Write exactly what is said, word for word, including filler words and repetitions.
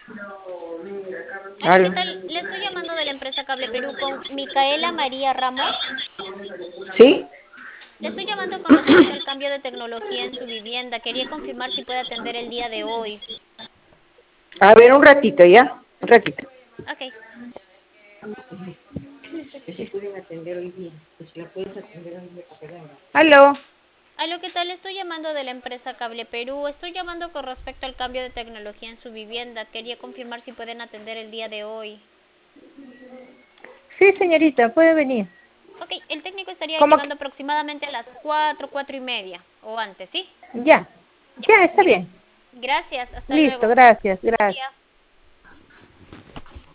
Hola, ¿qué Aló. tal? Le estoy llamando de la empresa Cable Perú con Micaela María Ramos. ¿Sí? Le estoy llamando con respecto al cambio de tecnología en su vivienda. Quería confirmar si puede atender el día de hoy. A ver, un ratito, ¿ya? Un ratito. Ok. Que sí pueden atender hoy día. Que si la puedes atender hoy día, para que venga. Aló. Hola, ¿qué tal? Le estoy llamando de la empresa Cable Perú. Estoy llamando con respecto al cambio de tecnología en su vivienda. Quería confirmar si pueden atender el día de hoy. Sí, señorita, puede venir. Ok, el técnico estaría ¿Cómo que? llegando aproximadamente a las cuatro, cuatro y media o antes, ¿sí? Ya. Ya. Ya, está Gra- bien. gracias, hasta Listo, luego. gracias, Buen gracias. día.